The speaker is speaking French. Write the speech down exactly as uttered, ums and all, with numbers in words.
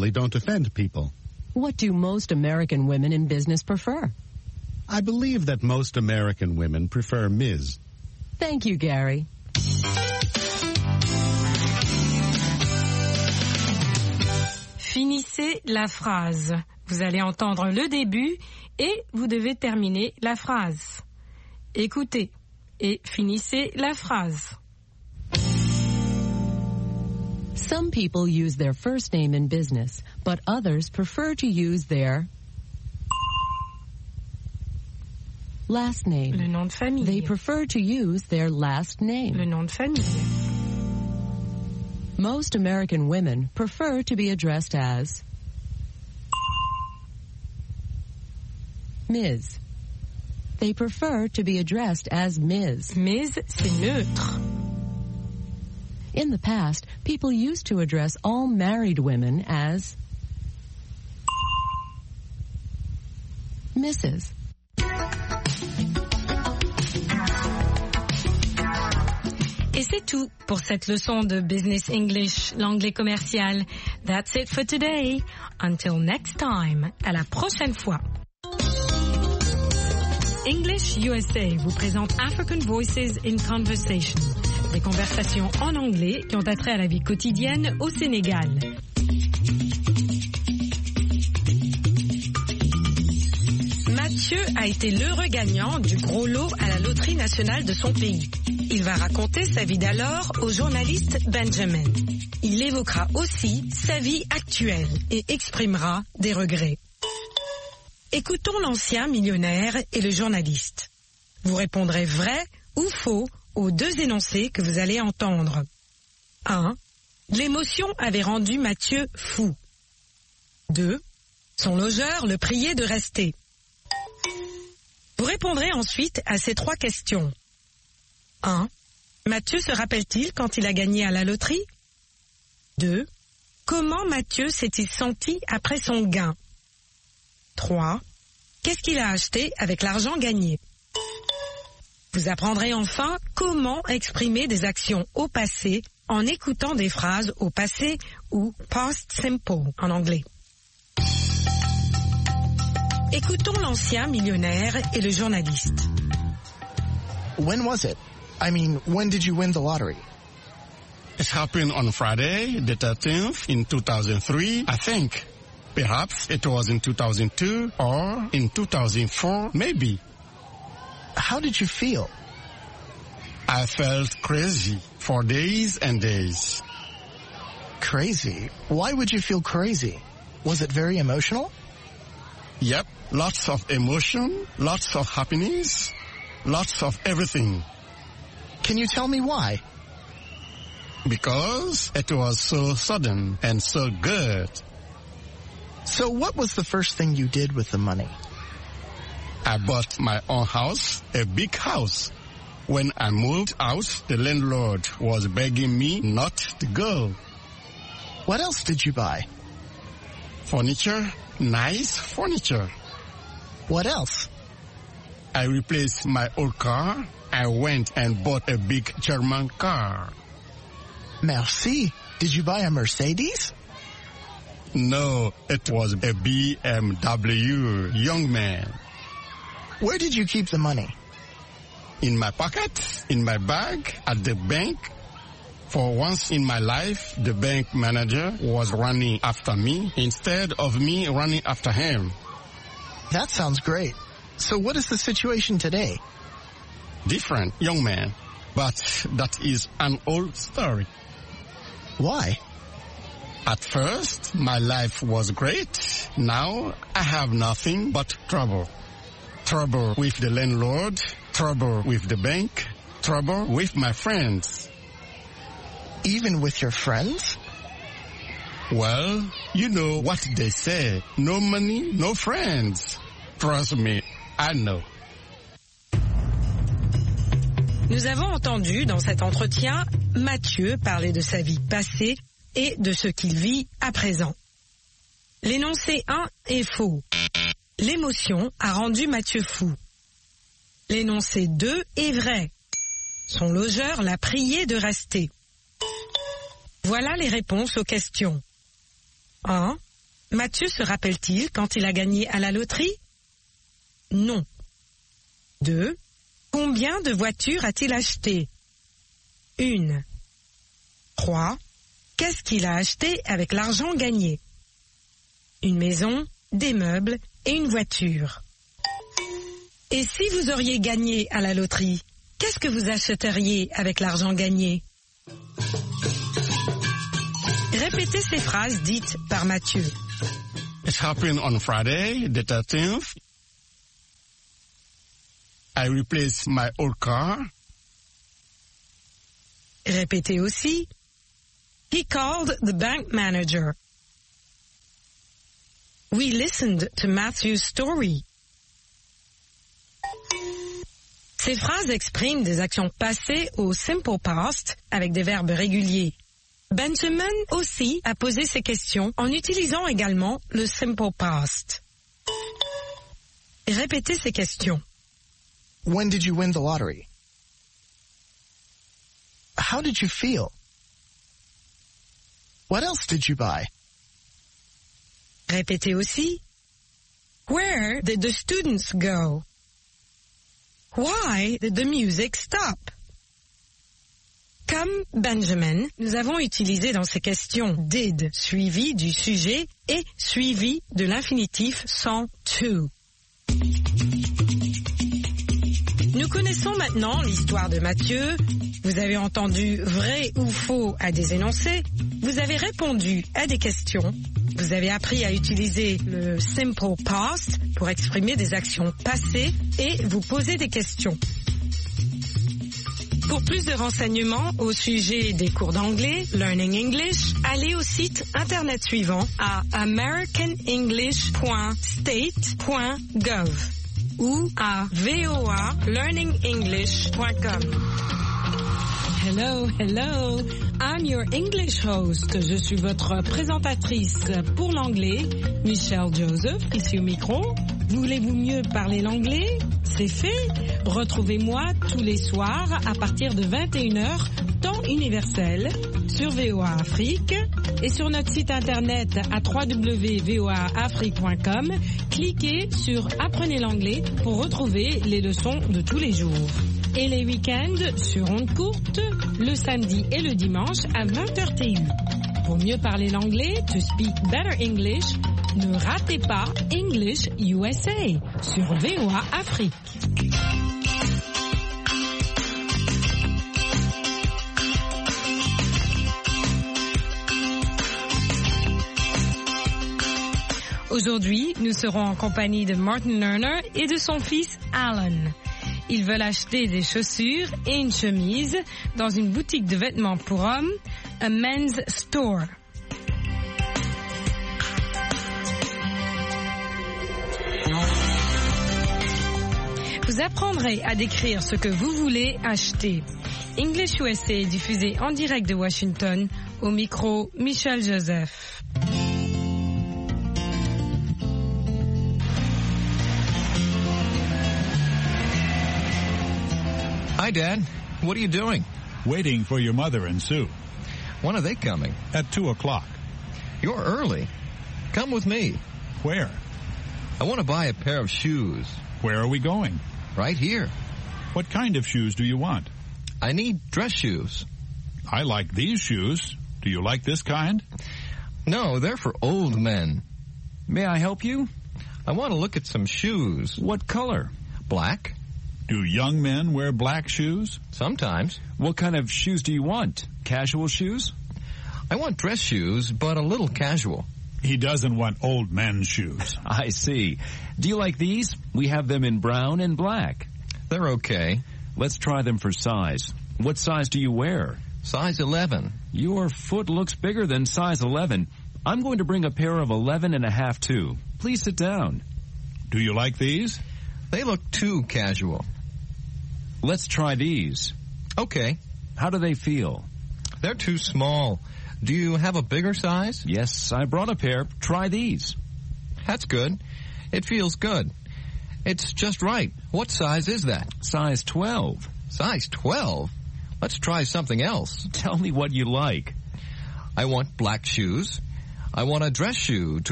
usually don't offend people. What do most American women in business prefer? I believe that most American women prefer Miz. Thank you, Gary. Finissez la phrase. Vous allez entendre le début et vous devez terminer la phrase. Écoutez et finissez la phrase. Some people use their first name in business, but others prefer to use their last name. Le nom de famille. They prefer to use their last name. Le nom de famille. Most American women prefer to be addressed as Miz. They prefer to be addressed as Miz. Miz, c'est neutre. In the past, people used to address all married women as Missus Et c'est tout pour cette leçon de Business English, l'anglais commercial. That's it for today. Until next time. À la prochaine fois. English U S A vous présente African Voices in Conversation. Des conversations en anglais qui ont attrait à la vie quotidienne au Sénégal. Mathieu a été l'heureux gagnant du gros lot à la loterie nationale de son pays. Il va raconter sa vie d'alors au journaliste Benjamin. Il évoquera aussi sa vie actuelle et exprimera des regrets. Écoutons l'ancien millionnaire et le journaliste. Vous répondrez vrai ou faux aux deux énoncés que vous allez entendre. un. L'émotion avait rendu Mathieu fou. deux. Son logeur le priait de rester. Vous répondrez ensuite à ces trois questions. un. Mathieu se rappelle-t-il quand il a gagné à la loterie? deux. Comment Mathieu s'est-il senti après son gain? trois. Qu'est-ce qu'il a acheté avec l'argent gagné? Vous apprendrez enfin comment exprimer des actions au passé en écoutant des phrases au passé ou past simple en anglais. Écoutons l'ancien millionnaire et le journaliste. When was it? I mean, when did you win the lottery? It happened on Friday, the thirteenth, in two thousand three, I think. Perhaps it was in two thousand two or in two thousand four, maybe. How did you feel? I felt crazy for days and days. Crazy? Why would you feel crazy? Was it very emotional? Yep, lots of emotion, lots of happiness, lots of everything. Can you tell me why? Because it was so sudden and so good. So what was the first thing you did with the money? I bought my own house, a big house. When I moved out, the landlord was begging me not to go. What else did you buy? Furniture, nice furniture. What else? I replaced my old car. I went and bought a big German car. Merci. Did you buy a Mercedes? No, it was a B M W, young man. Where did you keep the money? In my pocket, in my bag, at the bank. For once in my life, the bank manager was running after me instead of me running after him. That sounds great. So what is the situation today? Different, young man. But that is an old story. Why? At first, my life was great. Now, I have nothing but trouble. Trouble with the landlord, trouble with the bank, trouble with my friends. Even with your friends? Well, you know what they say. No money, no friends. Trust me, I know. Nous avons entendu dans cet entretien Mathieu parler de sa vie passée et de ce qu'il vit à présent. L'énoncé un est faux. L'émotion a rendu Mathieu fou. L'énoncé deux est vrai. Son logeur l'a prié de rester. Voilà les réponses aux questions. un. Mathieu se rappelle-t-il quand il a gagné à la loterie? Non. deux. Combien de voitures a-t-il acheté? Une. trois. Qu'est-ce qu'il a acheté avec l'argent gagné? Une maison, des meubles et une voiture. Et si vous auriez gagné à la loterie, qu'est-ce que vous achèteriez avec l'argent gagné? Répétez ces phrases dites par Mathieu. It happened on Friday, the thirteenth. I replaced my old car. Répétez aussi. He called the bank manager. We listened to Matthew's story. Ces phrases expriment des actions passées au simple past avec des verbes réguliers. Benjamin aussi a posé ces questions en utilisant également le simple past. Répétez ces questions. When did you win the lottery? How did you feel? What else did you buy? Répétez aussi. Where did the students go? Why did the music stop? Comme Benjamin, nous avons utilisé dans ces questions did suivi du sujet et suivi de l'infinitif sans to. Nous connaissons maintenant l'histoire de Mathieu. Vous avez entendu vrai ou faux à des énoncés. Vous avez répondu à des questions. Vous avez appris à utiliser le simple past pour exprimer des actions passées et vous poser des questions. Pour plus de renseignements au sujet des cours d'anglais, Learning English, allez au site internet suivant à american english point state point gov ou à voa learning english point com. Hello, hello, I'm your English host. Je suis votre présentatrice pour l'anglais, Michelle Joseph, ici au micro. Voulez-vous mieux parler l'anglais? C'est fait. Retrouvez-moi tous les soirs à partir de vingt et une heures, temps universel, sur V O A Afrique et sur notre site internet à w w w point v o a afrique point com. Cliquez sur Apprenez l'anglais pour retrouver les leçons de tous les jours. Et les week-ends sur ondes courtes, le samedi et le dimanche à vingt heures T U. Pour mieux parler l'anglais, to speak better English, ne ratez pas English U S A sur V O A Afrique. Aujourd'hui, nous serons en compagnie de Martin Lerner et de son fils Alan. Ils veulent acheter des chaussures et une chemise dans une boutique de vêtements pour hommes, a men's store. Vous apprendrez à décrire ce que vous voulez acheter. English U S A est diffusé en direct de Washington, au micro Michel Joseph. Hi, Dad. What are you doing? Waiting for your mother and Sue. When are they coming? At two o'clock. You're early. Come with me. Where? I want to buy a pair of shoes. Where are we going? Right here. What kind of shoes do you want? I need dress shoes. I like these shoes. Do you like this kind? No, they're for old men. May I help you? I want to look at some shoes. What color? Black. Do young men wear black shoes? Sometimes. What kind of shoes do you want? Casual shoes? I want dress shoes, but a little casual. He doesn't want old men's shoes. I see. Do you like these? We have them in brown and black. They're okay. Let's try them for size. What size do you wear? Size eleven. Your foot looks bigger than size eleven. I'm going to bring a pair of eleven and a half too. Please sit down. Do you like these? They look too casual. Let's try these. Okay. How do they feel? They're too small. Do you have a bigger size? Yes, I brought a pair. Try these. That's good. It feels good. It's just right. What size is that? Size twelve. Size twelve? Let's try something else. Tell me what you like. I want black shoes. I want a dress shoe to